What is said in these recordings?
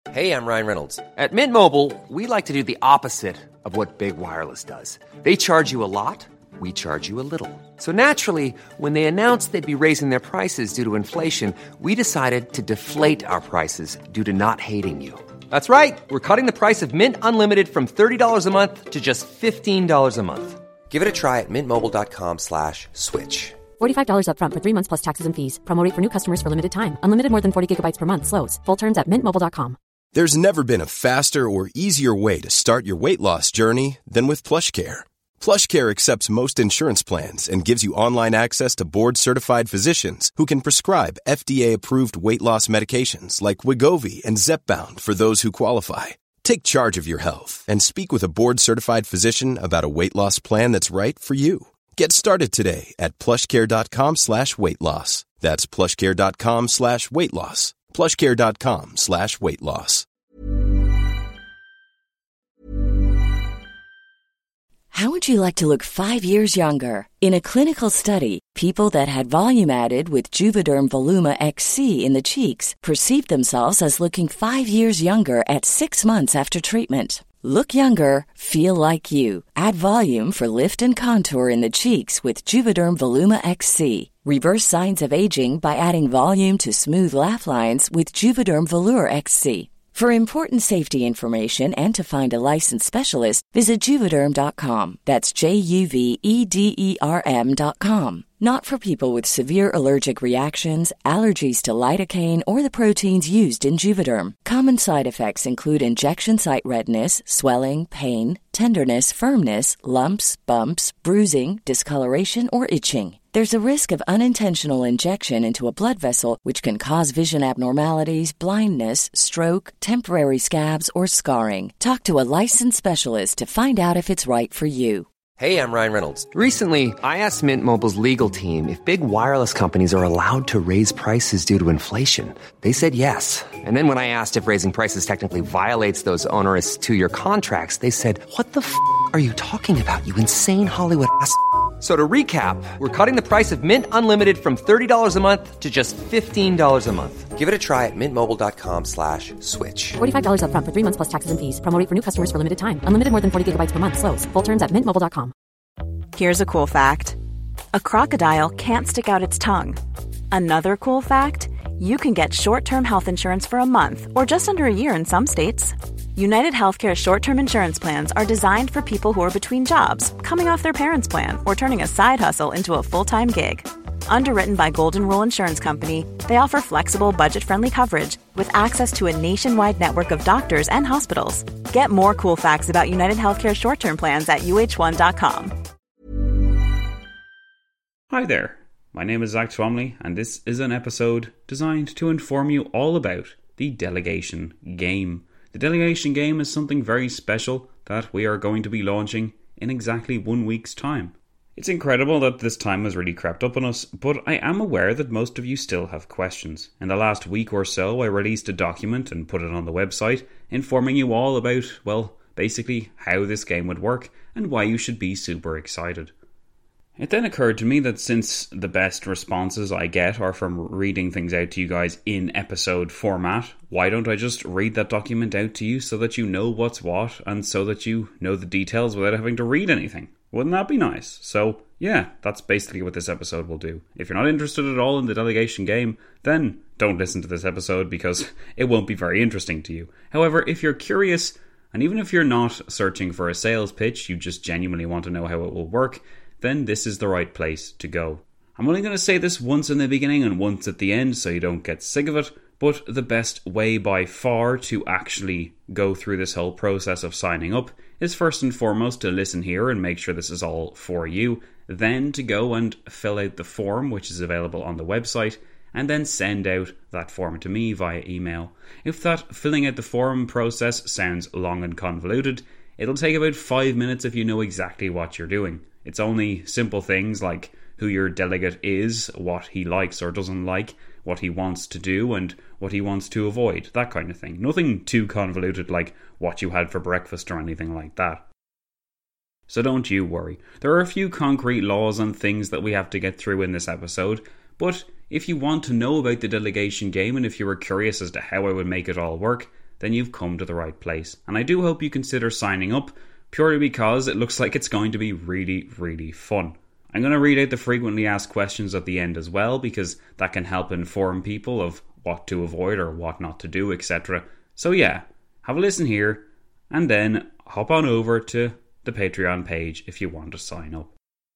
Hey, I'm Ryan Reynolds. At Mint Mobile, we like to do the opposite of what Big Wireless does. They charge you a lot, we charge you a little. So naturally, when they announced they'd be raising their prices due to inflation, we decided to deflate our prices due to not hating you. That's right. We're cutting the price of Mint Unlimited from $30 a month to just $15 a month. Give it a try at mintmobile.com/switch. $45 up front for 3 months plus taxes and fees. Promo rate for new customers for limited time. Unlimited more than 40 gigabytes per month. Slows full terms at mintmobile.com. There's never been a faster or easier way to start your weight loss journey than with PlushCare. PlushCare accepts most insurance plans and gives you online access to board-certified physicians who can prescribe FDA-approved weight loss medications like Wegovy and Zepbound for those who qualify. Take charge of your health and speak with a board-certified physician about a weight loss plan that's right for you. Get started today at plushcare.com/weight loss. That's plushcare.com/weight loss. plushcare.com/weight loss. How would you like to look 5 years younger? In a clinical study, people that had volume added with Juvederm Voluma XC in the cheeks perceived themselves as looking 5 years younger at 6 months after treatment. Look younger, feel like you. Add volume for lift and contour in the cheeks with Juvederm Voluma XC. Reverse signs of aging by adding volume to smooth laugh lines with Juvederm Volure XC. For important safety information and to find a licensed specialist, visit Juvederm.com. That's JUVEDERM.com. Not for people with severe allergic reactions, allergies to lidocaine, or the proteins used in Juvederm. Common side effects include injection site redness, swelling, pain, tenderness, firmness, lumps, bumps, bruising, discoloration, or itching. There's a risk of unintentional injection into a blood vessel, which can cause vision abnormalities, blindness, stroke, temporary scabs, or scarring. Talk to a licensed specialist to find out if it's right for you. Hey, I'm Ryan Reynolds. Recently, I asked Mint Mobile's legal team if big wireless companies are allowed to raise prices due to inflation. They said yes. And then when I asked if raising prices technically violates those onerous 2-year contracts, they said, "What the f*** are you talking about, you insane Hollywood ass?" So to recap, we're cutting the price of Mint Unlimited from $30 a month to just $15 a month. Give it a try at mintmobile.com/switch. $45 up front for 3 months plus taxes and fees. Promo rate for new customers for limited time. Unlimited more than 40 gigabytes per month. Slows full terms at mintmobile.com. Here's a cool fact. A crocodile can't stick out its tongue. Another cool fact, you can get short-term health insurance for a month or just under a year in some states. United Healthcare short-term insurance plans are designed for people who are between jobs, coming off their parents' plan, or turning a side hustle into a full-time gig. Underwritten by Golden Rule Insurance Company, they offer flexible, budget-friendly coverage with access to a nationwide network of doctors and hospitals. Get more cool facts about United Healthcare short-term plans at uh1.com. Hi there, my name is Zach Twomley, and this is an episode designed to inform you all about the Delegation Game. The Delegation Game is something very special that we are going to be launching in exactly 1 week's time. It's incredible that this time has really crept up on us, but I am aware that most of you still have questions. In the last week or so, I released a document and put it on the website, informing you all about, well, basically how this game would work and why you should be super excited. It then occurred to me that since the best responses I get are from reading things out to you guys in episode format, why don't I just read that document out to you so that you know what's what and so that you know the details without having to read anything? Wouldn't that be nice? So, yeah, that's basically what this episode will do. If you're not interested at all in the Delegation Game, then don't listen to this episode because it won't be very interesting to you. However, if you're curious, and even if you're not searching for a sales pitch, you just genuinely want to know how it will work, then this is the right place to go. I'm only going to say this once in the beginning and once at the end so you don't get sick of it, but the best way by far to actually go through this whole process of signing up is first and foremost to listen here and make sure this is all for you, then to go and fill out the form which is available on the website, and then send out that form to me via email. If that filling out the form process sounds long and convoluted, it'll take about 5 minutes if you know exactly what you're doing. It's only simple things like who your delegate is, what he likes or doesn't like, what he wants to do and what he wants to avoid, that kind of thing. Nothing too convoluted like what you had for breakfast or anything like that. So don't you worry. There are a few concrete laws and things that we have to get through in this episode, but if you want to know about the Delegation Game and if you were curious as to how I would make it all work, then you've come to the right place. And I do hope you consider signing up, purely because it looks like it's going to be really, really fun. I'm going to read out the frequently asked questions at the end as well, because that can help inform people of what to avoid or what not to do, etc. So yeah, have a listen here, and then hop on over to the Patreon page if you want to sign up.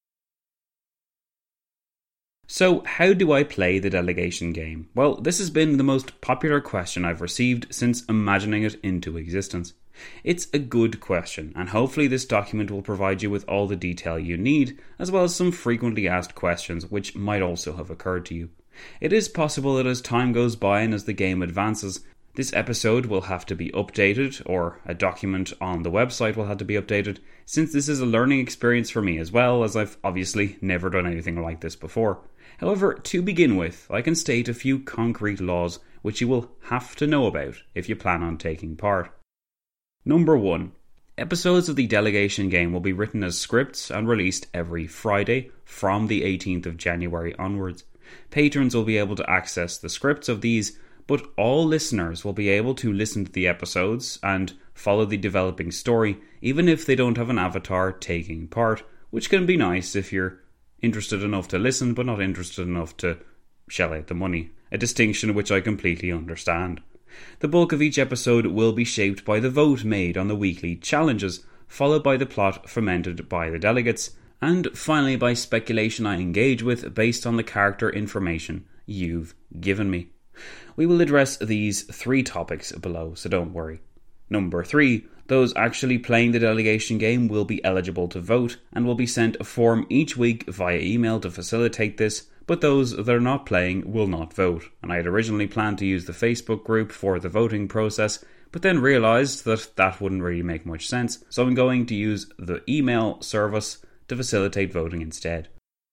So, how do I play the delegation game? Well, this has been the most popular question I've received since imagining it into existence. It's a good question, and hopefully this document will provide you with all the detail you need, as well as some frequently asked questions which might also have occurred to you. It is possible that as time goes by and as the game advances, this episode will have to be updated, or a document on the website will have to be updated, since this is a learning experience for me as well, as I've obviously never done anything like this before. However, to begin with, I can state a few concrete laws which you will have to know about if you plan on taking part. Number 1. Episodes of the delegation game will be written as scripts and released every Friday from the 18th of January onwards. Patrons will be able to access the scripts of these, but all listeners will be able to listen to the episodes and follow the developing story, even if they don't have an avatar taking part, which can be nice if you're interested enough to listen but not interested enough to shell out the money, a distinction which I completely understand. The bulk of each episode will be shaped by the vote made on the weekly challenges, followed by the plot fomented by the delegates, and finally by speculation I engage with based on the character information you've given me. We will address these 3 topics below, so don't worry. Number 3. Those actually playing the delegation game will be eligible to vote and will be sent a form each week via email to facilitate this, but those that are not playing will not vote. And I had originally planned to use the Facebook group for the voting process, but then realised that that wouldn't really make much sense, so I'm going to use the email service to facilitate voting instead.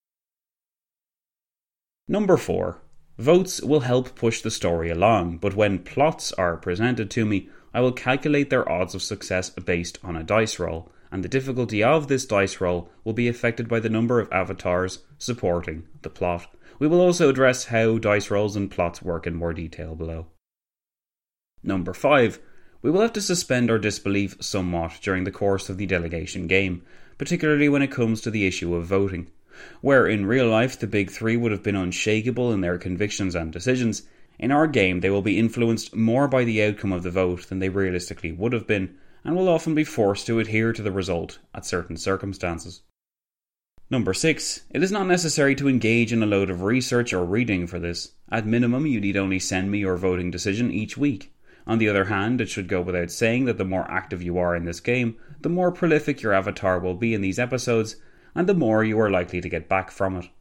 Number 4. Votes will help push the story along, but when plots are presented to me, I will calculate their odds of success based on a dice roll, and the difficulty of this dice roll will be affected by the number of avatars supporting the plot. We will also address how dice rolls and plots work in more detail below. Number 5. We will have to suspend our disbelief somewhat during the course of the delegation game, particularly when it comes to the issue of voting. Where in real life the big 3 would have been unshakable in their convictions and decisions, in our game they will be influenced more by the outcome of the vote than they realistically would have been, and will often be forced to adhere to the result at certain circumstances. Number 6. It is not necessary to engage in a load of research or reading for this. At minimum, you need only send me your voting decision each week. On the other hand, it should go without saying that the more active you are in this game, the more prolific your avatar will be in these episodes, and the more you are likely to get back from it.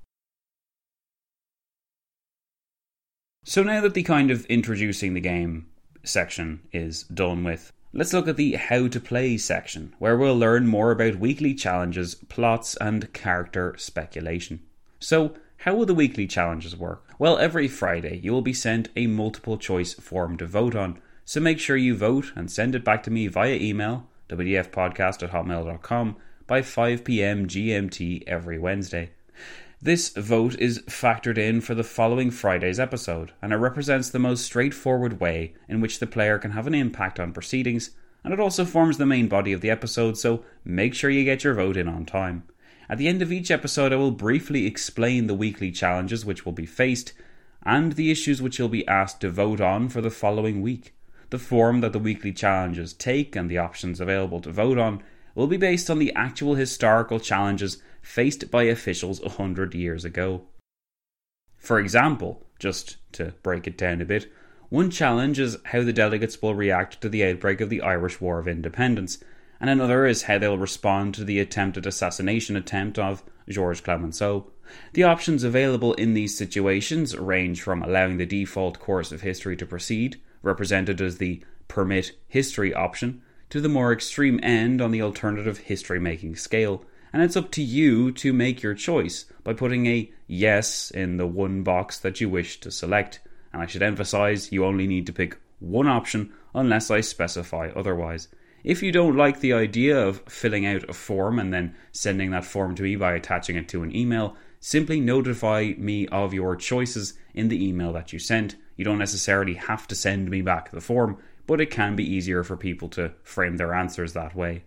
So now that the kind of introducing the game section is done with, let's look at the how to play section, where we'll learn more about weekly challenges, plots and character speculation. So, how will the weekly challenges work? Well, every Friday you will be sent a multiple choice form to vote on, so make sure you vote and send it back to me via email, wdfpodcast@hotmail.com, by 5 p.m. GMT every Wednesday. This vote is factored in for the following Friday's episode, and it represents the most straightforward way in which the player can have an impact on proceedings, and it also forms the main body of the episode, so make sure you get your vote in on time. At the end of each episode I will briefly explain the weekly challenges which will be faced, and the issues which you'll be asked to vote on for the following week. The form that the weekly challenges take and the options available to vote on will be based on the actual historical challenges faced by officials 100 years ago. For example, just to break it down a bit, one challenge is how the delegates will react to the outbreak of the Irish War of Independence, and another is how they'll respond to the attempted assassination attempt of Georges Clemenceau. The options available in these situations range from allowing the default course of history to proceed, represented as the permit history option, to the more extreme end on the alternative history-making scale, and it's up to you to make your choice by putting a yes in the one box that you wish to select, and I should emphasise you only need to pick one option unless I specify otherwise. If you don't like the idea of filling out a form and then sending that form to me by attaching it to an email, simply notify me of your choices in the email that you sent. You don't necessarily have to send me back the form, but it can be easier for people to frame their answers that way.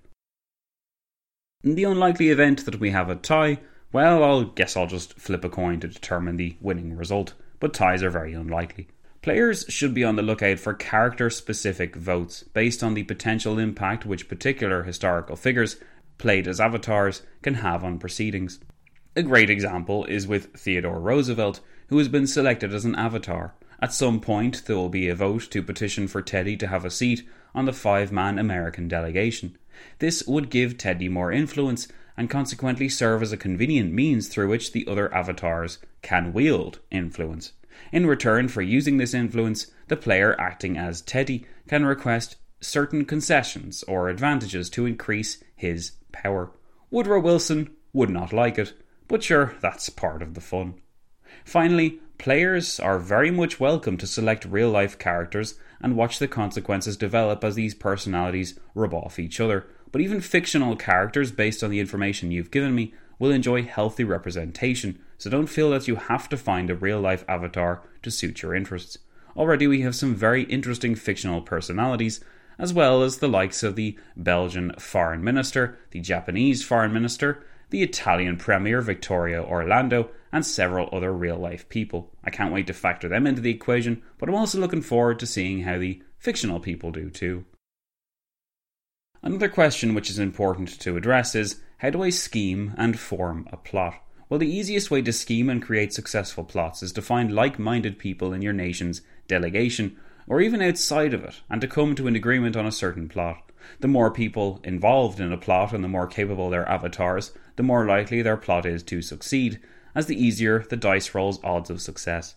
In the unlikely event that we have a tie, well, I'll just flip a coin to determine the winning result, but ties are very unlikely. Players should be on the lookout for character-specific votes based on the potential impact which particular historical figures, played as avatars, can have on proceedings. A great example is with Theodore Roosevelt, who has been selected as an avatar. At some point, there will be a vote to petition for Teddy to have a seat on the 5-man American delegation. This would give Teddy more influence and consequently serve as a convenient means through which the other avatars can wield influence. In return for using this influence, the player acting as Teddy can request certain concessions or advantages to increase his power. Woodrow Wilson would not like it, but sure, that's part of the fun. Finally, players are very much welcome to select real-life characters and watch the consequences develop as these personalities rub off each other. But even fictional characters, based on the information you've given me, will enjoy healthy representation, so don't feel that you have to find a real-life avatar to suit your interests. Already we have some very interesting fictional personalities, as well as the likes of the Belgian Foreign Minister, the Japanese Foreign Minister, the Italian Premier Vittorio Orlando, and several other real-life people. I can't wait to factor them into the equation, but I'm also looking forward to seeing how the fictional people do too. Another question which is important to address is, how do I scheme and form a plot? Well, the easiest way to scheme and create successful plots is to find like-minded people in your nation's delegation, or even outside of it, and to come to an agreement on a certain plot. The more people involved in a plot and the more capable their avatars, the more likely their plot is to succeed, as the easier the dice roll's odds of success.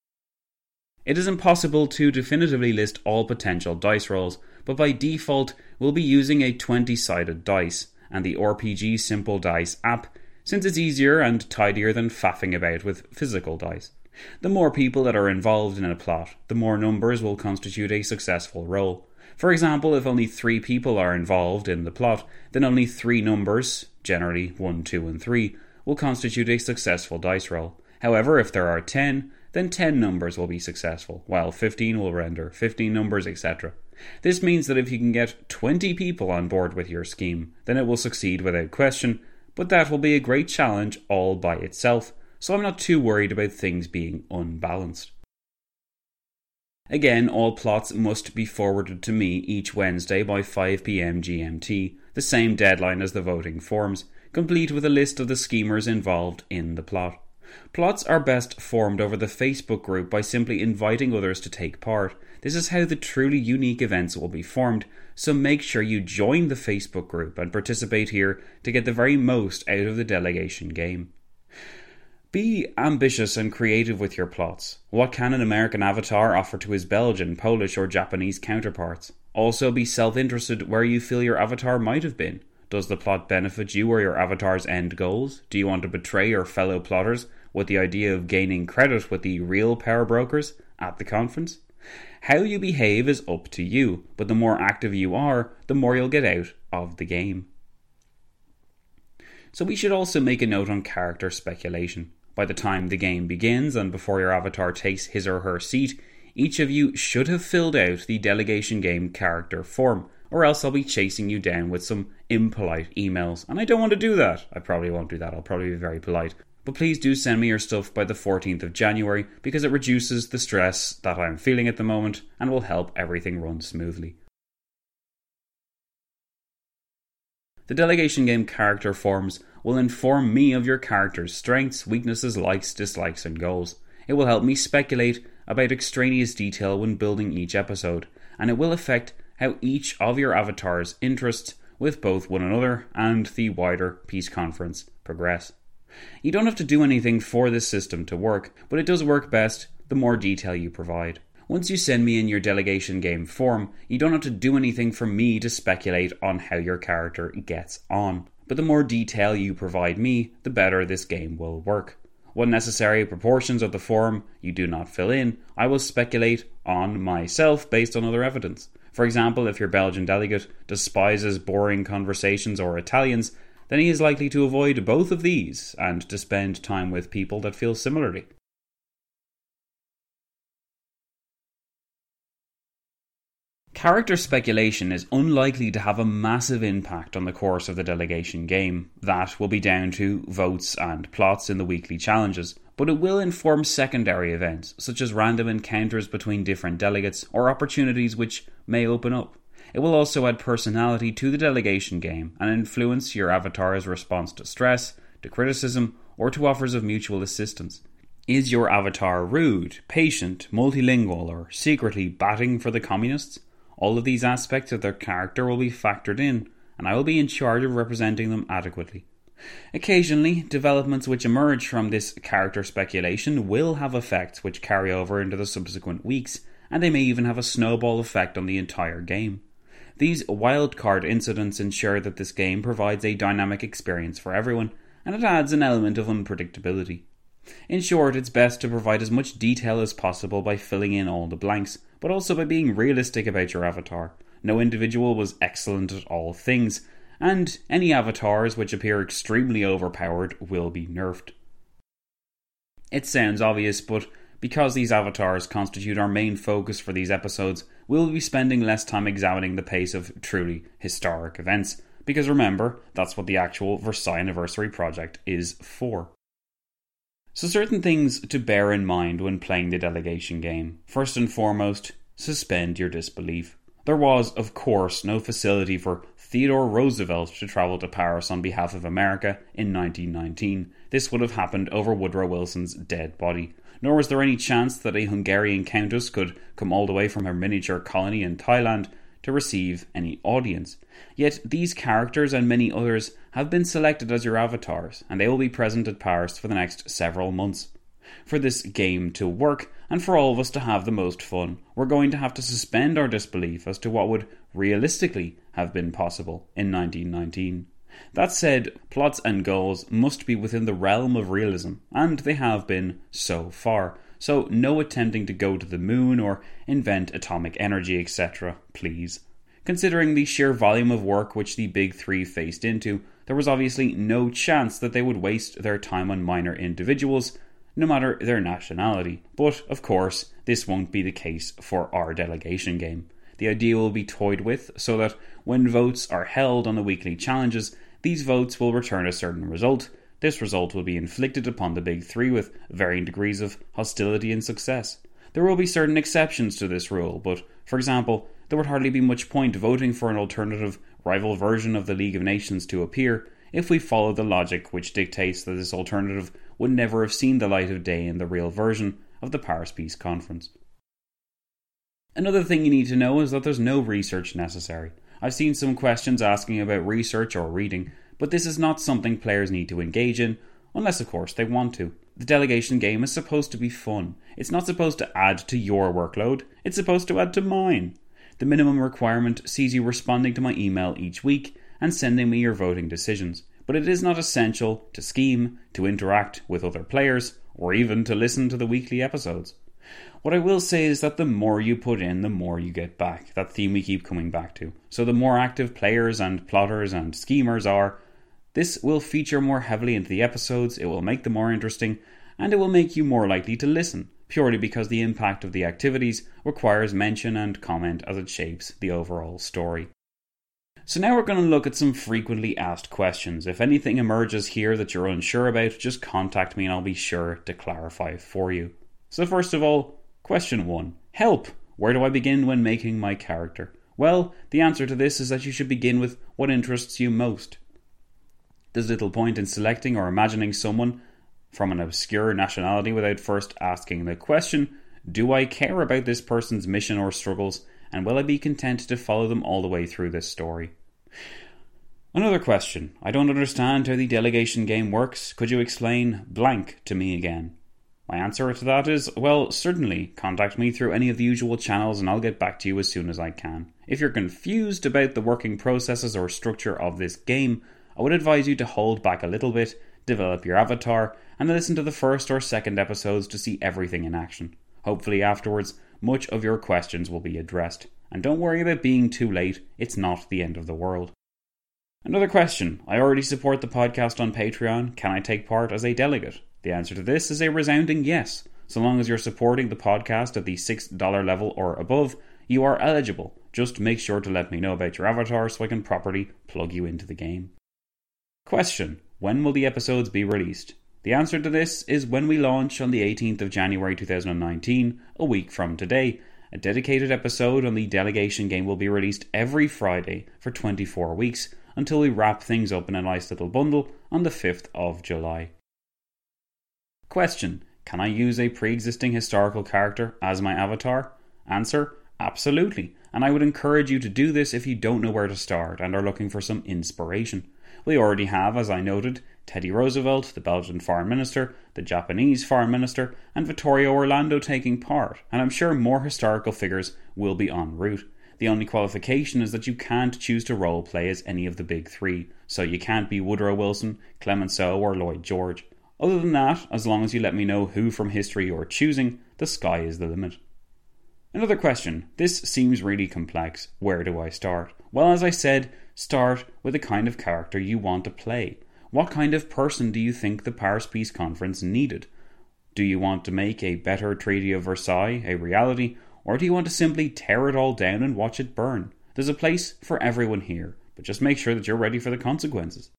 It is impossible to definitively list all potential dice rolls, but by default we'll be using a 20-sided dice and the RPG Simple Dice app, since it's easier and tidier than faffing about with physical dice. The more people that are involved in a plot, the more numbers will constitute a successful roll. For example, if only 3 people are involved in the plot, then only 3 numbers, generally 1, 2 and 3, will constitute a successful dice roll. However, if there are 10, then 10 numbers will be successful, while 15 will render 15 numbers, etc. This means that if you can get 20 people on board with your scheme, then it will succeed without question, but that will be a great challenge all by itself, so I'm not too worried about things being unbalanced. Again, all plots must be forwarded to me each Wednesday by 5 PM GMT, the same deadline as the voting forms, complete with a list of the schemers involved in the plot. Plots are best formed over the Facebook group by simply inviting others to take part. This is how the truly unique events will be formed, so make sure you join the Facebook group and participate here to get the very most out of the delegation game. Be ambitious and creative with your plots. What can an American avatar offer to his Belgian, Polish or Japanese counterparts? Also be self-interested where you feel your avatar might have been. Does the plot benefit you or your avatar's end goals? Do you want to betray your fellow plotters with the idea of gaining credit with the real power brokers at the conference? How you behave is up to you, but the more active you are, the more you'll get out of the game. So we should also make a note on character speculation. By the time the game begins and before your avatar takes his or her seat, each of you should have filled out the delegation game character form, or else I'll be chasing you down with some impolite emails. And I don't want to do that. I probably won't do that. I'll probably be very polite. But please do send me your stuff by the 14th of January because it reduces the stress that I'm feeling at the moment and will help everything run smoothly. The delegation game character forms will inform me of your character's strengths, weaknesses, likes, dislikes and goals. It will help me speculate about extraneous detail when building each episode, and it will affect how each of your avatars' interests with both one another and the wider peace conference progress. You don't have to do anything for this system to work, but it does work best the more detail you provide. Once you send me in your delegation game form, you don't have to do anything for me to speculate on how your character gets on. But the more detail you provide me, the better this game will work. What necessary proportions of the form you do not fill in, I will speculate on myself based on other evidence. For example, if your Belgian delegate despises boring conversations or Italians, then he is likely to avoid both of these and to spend time with people that feel similarly. Character speculation is unlikely to have a massive impact on the course of the delegation game. That will be down to votes and plots in the weekly challenges, but it will inform secondary events, such as random encounters between different delegates or opportunities which may open up. It will also add personality to the delegation game and influence your avatar's response to stress, to criticism, or to offers of mutual assistance. Is your avatar rude, patient, multilingual, or secretly batting for the communists? All of these aspects of their character will be factored in, and I will be in charge of representing them adequately. Occasionally, developments which emerge from this character speculation will have effects which carry over into the subsequent weeks, and they may even have a snowball effect on the entire game. These wildcard incidents ensure that this game provides a dynamic experience for everyone, and it adds an element of unpredictability. In short, it's best to provide as much detail as possible by filling in all the blanks, but also by being realistic about your avatar. No individual was excellent at all things, and any avatars which appear extremely overpowered will be nerfed. It sounds obvious, but because these avatars constitute our main focus for these episodes, we'll be spending less time examining the pace of truly historic events, because remember, that's what the actual Versailles Anniversary project is for. So certain things to bear in mind when playing the delegation game. First and foremost, suspend your disbelief. There was, of course, no facility for Theodore Roosevelt to travel to Paris on behalf of America in 1919. This would have happened over Woodrow Wilson's dead body. Nor was there any chance that a Hungarian countess could come all the way from her miniature colony in Thailand to receive any audience. Yet these characters and many others have been selected as your avatars, and they will be present at Paris for the next several months. For this game to work, and for all of us to have the most fun, we're going to have to suspend our disbelief as to what would realistically have been possible in 1919. That said, plots and goals must be within the realm of realism, and they have been so far. So no attempting to go to the moon or invent atomic energy, etc., please. Considering the sheer volume of work which the Big Three faced into, there was obviously no chance that they would waste their time on minor individuals, no matter their nationality. But, of course, this won't be the case for our delegation game. The idea will be toyed with so that when votes are held on the weekly challenges, these votes will return a certain result. This result will be inflicted upon the Big Three with varying degrees of hostility and success. There will be certain exceptions to this rule, but, for example, there would hardly be much point voting for an alternative rival version of the League of Nations to appear if we follow the logic which dictates that this alternative would never have seen the light of day in the real version of the Paris Peace Conference. Another thing you need to know is that there's no research necessary. I've seen some questions asking about research or reading, but this is not something players need to engage in, unless of course they want to. The delegation game is supposed to be fun. It's not supposed to add to your workload, it's supposed to add to mine. The minimum requirement sees you responding to my email each week and sending me your voting decisions, but it is not essential to scheme, to interact with other players, or even to listen to the weekly episodes. What I will say is that the more you put in, the more you get back. That theme we keep coming back to. So the more active players and plotters and schemers are, this will feature more heavily into the episodes, it will make them more interesting, and it will make you more likely to listen, purely because the impact of the activities requires mention and comment as it shapes the overall story. So now we're going to look at some frequently asked questions. If anything emerges here that you're unsure about, just contact me and I'll be sure to clarify for you. So first of all, question 1. Help! Where do I begin when making my character? Well, the answer to this is that you should begin with what interests you most. There's little point in selecting or imagining someone from an obscure nationality without first asking the question, do I care about this person's mission or struggles, and will I be content to follow them all the way through this story? Another question. I don't understand how the delegation game works. Could you explain blank to me again? My answer to that is, well, certainly contact me through any of the usual channels and I'll get back to you as soon as I can. If you're confused about the working processes or structure of this game, I would advise you to hold back a little bit, develop your avatar, and listen to the first or second episodes to see everything in action. Hopefully afterwards, much of your questions will be addressed. And don't worry about being too late, it's not the end of the world. Another question. I already support the podcast on Patreon. Can I take part as a delegate? The answer to this is a resounding yes. So long as you're supporting the podcast at the $6 level or above, you are eligible. Just make sure to let me know about your avatar so I can properly plug you into the game. Question: when will the episodes be released? The answer to this is when we launch on the 18th of January 2019, a week from today. A dedicated episode on the Delegation game will be released every Friday for 24 weeks until we wrap things up in a nice little bundle on the 5th of July. Question: can I use a pre-existing historical character as my avatar? Answer: absolutely, and I would encourage you to do this if you don't know where to start and are looking for some inspiration. We already have, as I noted, Teddy Roosevelt, the Belgian Foreign Minister, the Japanese Foreign Minister, and Vittorio Orlando taking part, and I'm sure more historical figures will be en route. The only qualification is that you can't choose to roleplay as any of the big three, so you can't be Woodrow Wilson, Clemenceau, or Lloyd George. Other than that, as long as you let me know who from history you're choosing, the sky is the limit. Another question. This seems really complex. Where do I start? Well, as I said, start with the kind of character you want to play. What kind of person do you think the Paris Peace Conference needed? Do you want to make a better Treaty of Versailles a reality, or do you want to simply tear it all down and watch it burn? There's a place for everyone here, but just make sure that you're ready for the consequences.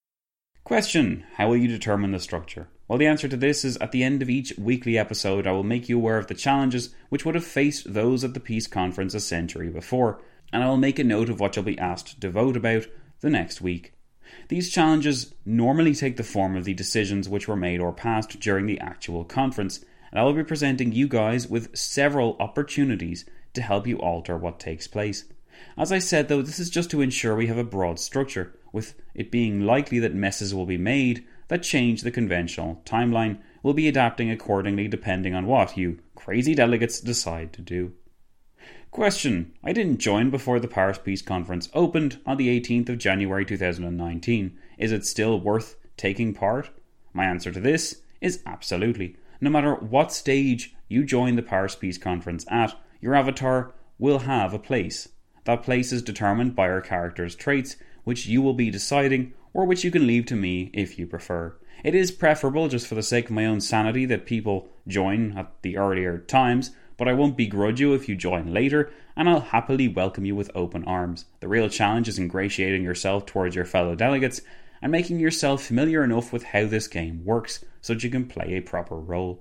Question: how will you determine the structure? Well, the answer to this is at the end of each weekly episode I will make you aware of the challenges which would have faced those at the Peace Conference a century before, and I will make a note of what you'll be asked to vote about the next week. These challenges normally take the form of the decisions which were made or passed during the actual conference, and I will be presenting you guys with several opportunities to help you alter what takes place. As I said though, this is just to ensure we have a broad structure, with it being likely that messes will be made that change the conventional timeline. We'll be adapting accordingly depending on what you crazy delegates decide to do. Question: I didn't join before the Paris Peace Conference opened on the 18th of January 2019. Is it still worth taking part? My answer to this is absolutely. No matter what stage you join the Paris Peace Conference at, your avatar will have a place. That place is determined by our character's traits, which you will be deciding, or which you can leave to me if you prefer. It is preferable, just for the sake of my own sanity, that people join at the earlier times, but I won't begrudge you if you join later, and I'll happily welcome you with open arms. The real challenge is ingratiating yourself towards your fellow delegates and making yourself familiar enough with how this game works so that you can play a proper role.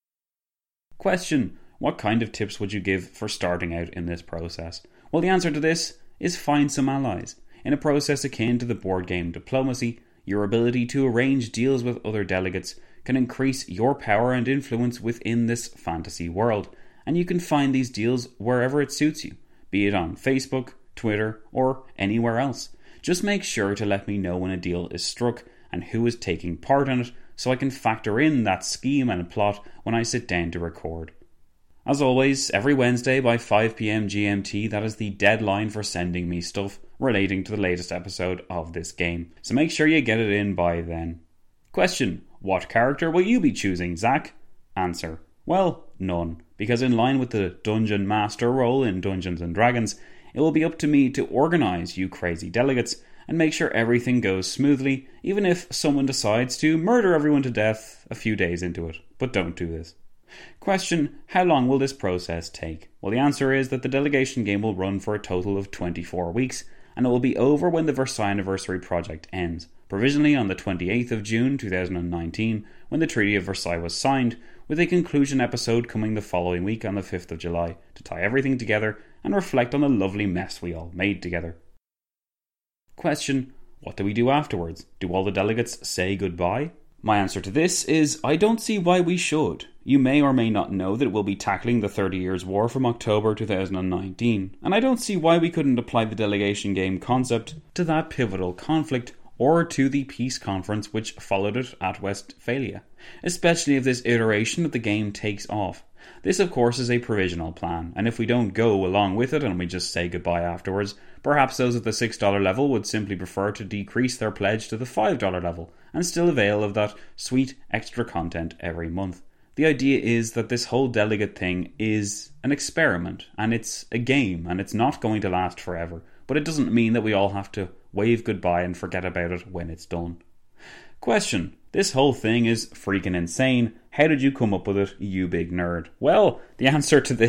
Question: what kind of tips would you give for starting out in this process? Well, the answer to this is find some allies. In a process akin to the board game diplomacy, your ability to arrange deals with other delegates can increase your power and influence within this fantasy world, and you can find these deals wherever it suits you, be it on Facebook, Twitter, or anywhere else. Just make sure to let me know when a deal is struck and who is taking part in it, so I can factor in that scheme and plot when I sit down to record. As always, every Wednesday by 5 PM GMT, that is the deadline for sending me stuff relating to the latest episode of this game. So make sure you get it in by then. Question: what character will you be choosing, Zach? Answer: well, none, because in line with the Dungeon Master role in Dungeons & Dragons, it will be up to me to organise you crazy delegates and make sure everything goes smoothly, even if someone decides to murder everyone to death a few days into it. But don't do this. Question: how long will this process take? Well, the answer is that the delegation game will run for a total of 24 weeks, and it will be over when the Versailles Anniversary project ends, provisionally on the 28th of June 2019, when the Treaty of Versailles was signed, with a conclusion episode coming the following week on the 5th of July to tie everything together and reflect on the lovely mess we all made together. Question: what do we do afterwards? Do all the delegates say goodbye? My answer to this is I don't see why we should. You may or may not know that we'll be tackling the 30 Years' War from October 2019, and I don't see why we couldn't apply the delegation game concept to that pivotal conflict or to the peace conference which followed it at Westphalia, especially if this iteration of the game takes off. This, of course, is a provisional plan, and if we don't go along with it and we just say goodbye afterwards, perhaps those at the $6 level would simply prefer to decrease their pledge to the $5 level and still avail of that sweet extra content every month. The idea is that this whole delegate thing is an experiment, and it's a game, and it's not going to last forever, but it doesn't mean that we all have to wave goodbye and forget about it when it's done. Question: this whole thing is freaking insane. How did you come up with it, you big nerd? Well, the answer to this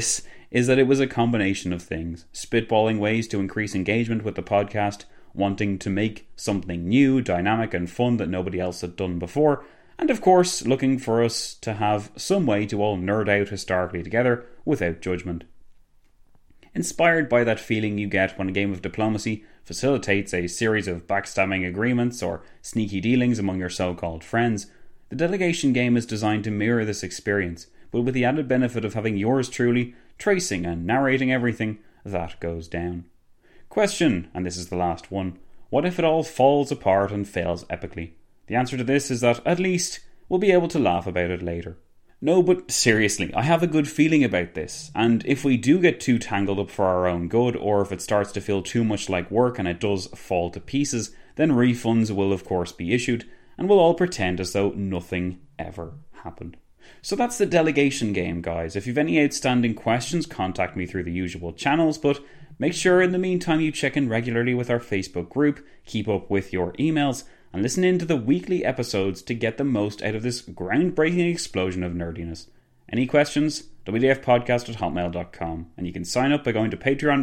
is that it was a combination of things. Spitballing ways to increase engagement with the podcast, wanting to make something new, dynamic and fun that nobody else had done before, and of course looking for us to have some way to all nerd out historically together without judgment. Inspired by that feeling you get when a game of diplomacy facilitates a series of backstabbing agreements or sneaky dealings among your so-called friends, the delegation game is designed to mirror this experience, but with the added benefit of having yours truly tracing and narrating everything that goes down. Question, and this is the last one, what if it all falls apart and fails epically? The answer to this is that at least we'll be able to laugh about it later. No, but seriously, I have a good feeling about this, and if we do get too tangled up for our own good, or if it starts to feel too much like work and it does fall to pieces, then refunds will of course be issued, and we'll all pretend as though nothing ever happened. So that's the delegation game, guys. If you've any outstanding questions, contact me through the usual channels, but make sure in the meantime you check in regularly with our Facebook group, keep up with your emails, and listen in to the weekly episodes to get the most out of this groundbreaking explosion of nerdiness. Any questions? wdfpodcast@hotmail.com, and you can sign up by going to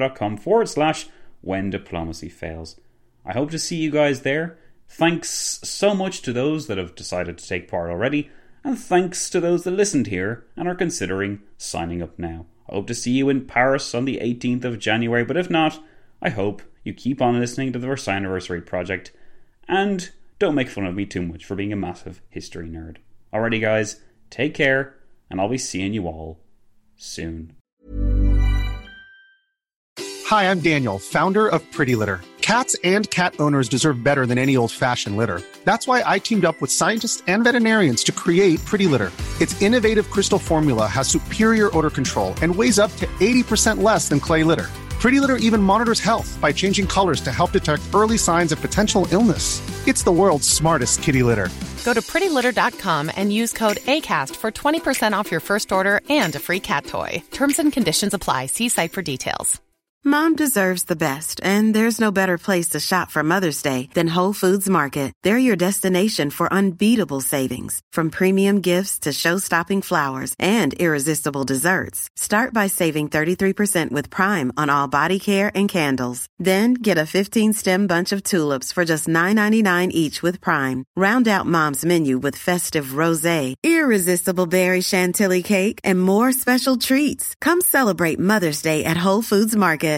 patreon.com/whendiplomacyfails. I hope to see you guys there. Thanks so much to those that have decided to take part already, and thanks to those that listened here and are considering signing up now. I hope to see you in Paris on the 18th of January, but if not, I hope you keep on listening to the Versailles Project, and don't make fun of me too much for being a massive history nerd. Alrighty guys, take care, and I'll be seeing you all soon. Hi, I'm Daniel, founder of Pretty Litter. Cats and cat owners deserve better than any old-fashioned litter. That's why I teamed up with scientists and veterinarians to create Pretty Litter. Its innovative crystal formula has superior odor control and weighs up to 80% less than clay litter. Pretty Litter even monitors health by changing colors to help detect early signs of potential illness. It's the world's smartest kitty litter. Go to prettylitter.com and use code ACAST for 20% off your first order and a free cat toy. Terms and conditions apply. See site for details. Mom deserves the best, and there's no better place to shop for Mother's Day than Whole Foods Market. They're your destination for unbeatable savings, from premium gifts to show-stopping flowers and irresistible desserts. Start by saving 33% with Prime on all body care and candles. Then get a 15-stem bunch of tulips for just $9.99 each with Prime. Round out Mom's menu with festive rosé, irresistible berry chantilly cake, and more special treats. Come celebrate Mother's Day at Whole Foods Market.